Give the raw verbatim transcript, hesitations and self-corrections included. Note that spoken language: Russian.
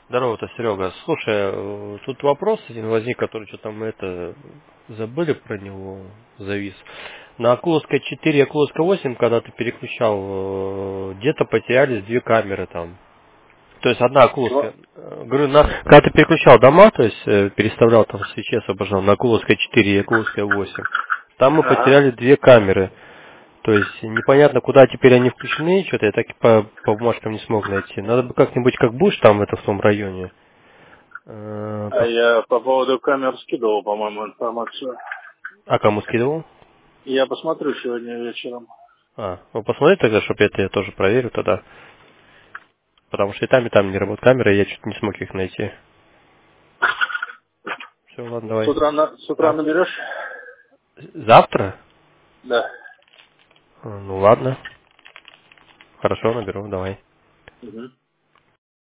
Здорово, это Серега. Слушай, э, тут вопрос один возник, который что-то мы это забыли про него, завис. На Окуловской четыре и Окуловской восемь, когда ты переключал, э, где-то потерялись две камеры там. То есть одна Окуловская. Чего? э, Говорю, на, когда ты переключал дома, то есть э, переставлял там свечи, освобождал на Окуловской четыре и Окуловской восемь, там мы Ага. потеряли две камеры. То есть непонятно, куда теперь они включены, что-то я так и по, по бумажкам не смог найти. Надо бы как-нибудь, как будешь там это в том районе. Э, А пос- я по поводу камер скидывал, по-моему, информацию. А кому скидывал? Я посмотрю сегодня вечером. А, ну посмотри тогда, чтобы это я тоже проверю тогда. Потому что и там, и там не работает камера, и я что-то не смог их найти. Все, ладно, С давай. утра, на, с утра А? наберешь? Завтра? Да. А, Ну ладно. Хорошо, наберу, давай. Угу.